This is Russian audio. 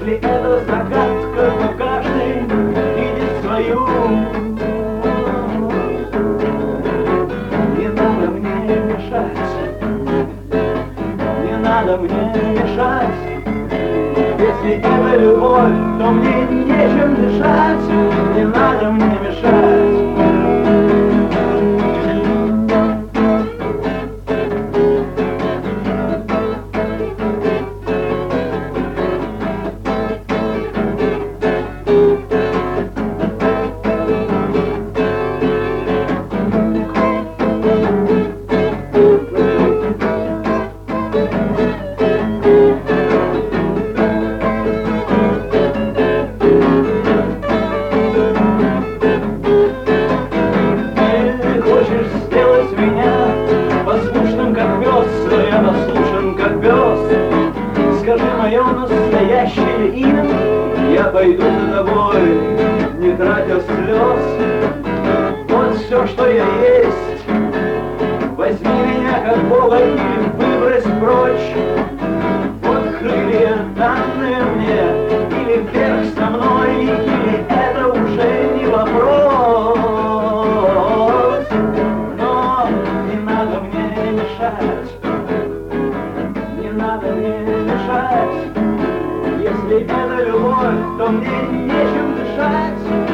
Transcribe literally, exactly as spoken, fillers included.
Если это загадка, то каждый видит свою. Не надо мне мешать, не надо мне мешать. Если это любовь, то мне нечем дышать. Не надо мне мешать. Скажи мое настоящее имя, я пойду за тобой, не тратя слез. Вот все, что я есть. Возьми меня как Бога или выбрось прочь. Вот крылья, данные мне, или вверх со мной, или это уже не вопрос. Но не надо мне мешать, не надо мне мешать. Если это любовь, то мне нечем дышать.